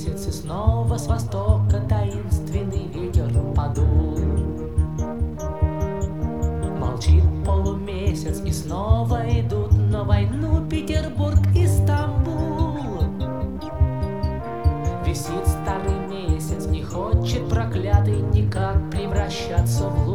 полумесяц, и снова с востока таинственный ветер подул. Молчит полумесяц, и снова идут на войну Петербург и Стамбул. Висит старый месяц, не хочет проклятый никак превращаться в